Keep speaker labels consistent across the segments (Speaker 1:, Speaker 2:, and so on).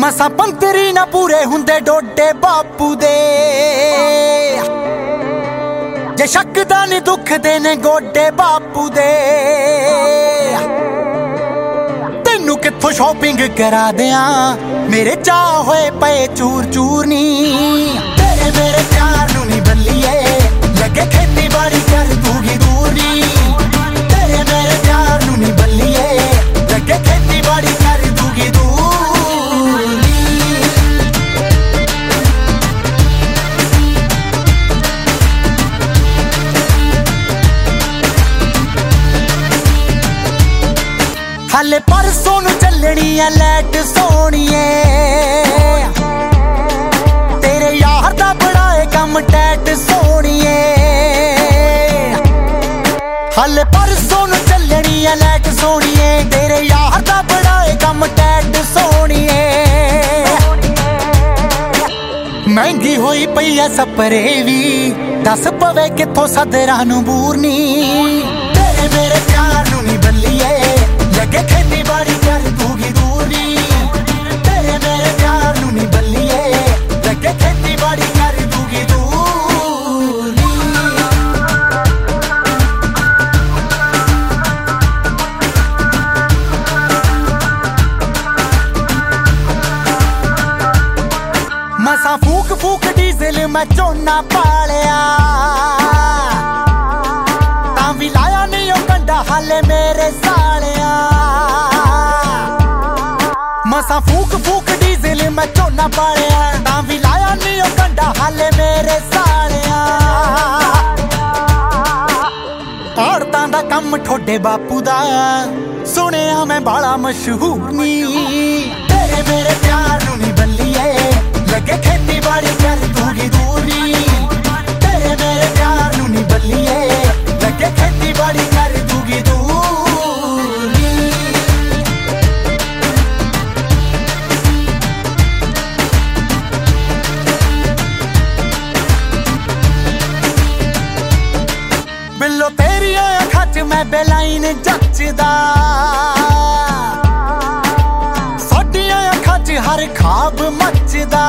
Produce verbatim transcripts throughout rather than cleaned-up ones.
Speaker 1: ਮਸਾਂ ਪੰਤਰੀ ਨਾ ਪੂਰੇ ਹੁੰਦੇ ਡੋਡੇ ਬਾਪੂ ਦੇ। ਜੇ ਸ਼ੱਕ ਦਾ ਨੀ ਦੁੱਖਦੇ ਨੇ ਗੋਡੇ ਬਾਪੂ ਦੇ। ਤੈਨੂੰ ਕਿੱਥੋਂ ਸ਼ਾਪਿੰਗ ਕਰਾ ਦਿਆਂ, ਮੇਰੇ ਚਾਹ ਹੋਏ ਪਏ ਚੂਰ ਚੂਰ ਨੀ। ਤੇਰੇ ਮੇਰੇ ਪਿਆਰ ਨੂੰ ਨੀ ਬੱਲੀਏ, ਲੱਗੇ ਖੇਤੀਬਾੜੀ ਕਰ ਦੂਗੀ ਦੂਰ ਨੀ। ਤੇਰੇ ਮੇਰੇ ਪਿਆਰ ਨੂੰ ਨੀ ਬੱਲੀਏ, ਲੱਗੇ ਖੇਤੀਬਾੜੀ ਕਰ ਦੂਗੀ ਦੂਰ ਨੀ। ਹਾਲੇ ਪਰਸੋਂ ਨੂੰ ਚੱਲਣੀ ਐ ਲੈਟ ਸੋਣੀਏ, ਤੇਰੇ ਯਾਰ ਦਾ ਬੜਾ ਏ ਕੰਮ ਟੈਟ ਸੋਣੀਏ। ਹਾਲੇ ਪਰਸੋਂ ਨੂੰ ਚੱਲਣੀ ਐ ਲੈਟ ਸੋਣੀਏ, ਤੇਰੇ ਯਾਰ ਦਾ ਬੜਾ ਏ ਕੰਮ ਟੈਟ ਸੋਣੀਏ। ਮਹਿੰਗੀ ਹੋਈ ਪਈ ਐ ਸਪਰੇ ਵੀ, ਦੱਸ ਪਵੇ ਕਿੱਥੋਂ ਸਦਰਾਂ ਨੂੰ ਬੂਰਨੀ। ਤੇਰੇ ਮੇਰੇ ਪਿਆਰ ਨੂੰ ਨੀ ਬੱਲੀਏ, ਲੱਗੇ ਖੇਤੀਬਾੜੀ ਕਰ ਦੂਗੀ ਦੂਰ ਨੀ। ਤੇਰੇ ਮੇਰੇ ਪਿਆਰ ਨੂੰ ਨੀ ਬੱਲੀਏ, ਲੱਗੇ ਖੇਤੀਬਾੜੀ ਕਰ ਦੂਗੀ ਦੂਰ ਨੀ। ਮਸਾਂ ਫੂਕ ਫੂਕ ਡੀਜ਼ਲ ਮੈਂ ਝੋਨਾ ਪਾਲਿਆ, ਤਾਂ ਵੀ ਲਾਇਆ ਨੀ ਉਹ ਕੰਡਾ ਹਾਲੇ ਮੇਰੇ ਸਾਲਿਆ। ਮਸਾਂ ਫੂਕ ਫੂਕ ਡੀਜ਼ਲ ਮੈਂ ਝੋਨਾ ਪਾਲਿਆ, ਤਾਂ ਵੀ ਲਾਇਆ ਨੀ ਉਹ ਕੰਡਾ ਹਾਲੇ ਮੇਰੇ ਸਾਲਿਆ। ਔਰਤਾਂ ਦਾ ਕੰਮ ਠੋਡੇ ਬਾਪੂ ਦਾ, ਸੁਣਿਆ ਮੈਂ ਬਾਲਾ ਮਸ਼ਹੂਰ ਨੀ। ਤੇਰੇ ਮੇਰੇ ਪਿਆਰ ਨੂੰ ਨੀ ਬੱਲੀਏ, ਲੱਗੇ ਖੇਤੀਬਾੜੀ ਕਰ ਦੂਗੀ ਦੂਰ ਨੀ। ਤੇਰੇ ਮੇਰੇ ਪਿਆਰ ਨੂੰ ਨੀ ਬੱਲੀਏ, ਲੱਗੇ ਖੇਤੀਬਾੜੀ ਕਰ ਦੂਗੀ ਦੂਰ ਨੀ। ਬਿੱਲੋ ਤੇਰੀਆਂ ਅੱਖਾਂ 'ਚ ਮੈਂ ਬੇਲਾਈਨ ਜੱਚਦਾ, ਸਾਡੀਆਂ ਅੱਖਾਂ 'ਚ ਹਰ ਖਾਬ ਮੱਚਦਾ।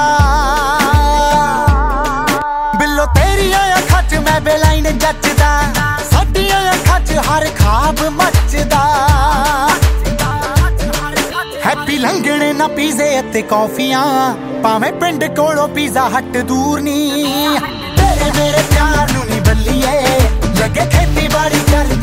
Speaker 1: ਬਿੱਲੋ ਤੇਰੀਆਂ ਅੱਖਾਂ 'ਚ ਮੈਂ ਬੇਲਾਈਨ ਜੱਚਦਾ, ਸਾਡੀਆਂ ਅੱਖਾਂ 'ਚ ਹਰ ਖਾਬ ਮੱਚਦਾ। ਹੈਪੀ ਲੰਘਣੇ ਨਾ ਪੀਜ਼ੇ ਅਤੇ ਕੌਫੀਆਂ, ਭਾਵੇਂ ਪਿੰਡ ਕੋਲੋਂ ਪੀਜ਼ਾ ਹੱਟ ਦੂਰ ਨੀ। ਤੇਰੇ ਮੇਰੇ ਪਿਆਰ ਨੂੰ ਨੀ ਬੱਲੀਏ, ਲੱਗੇ ਖੇਤੀਬਾੜੀ ਕਰ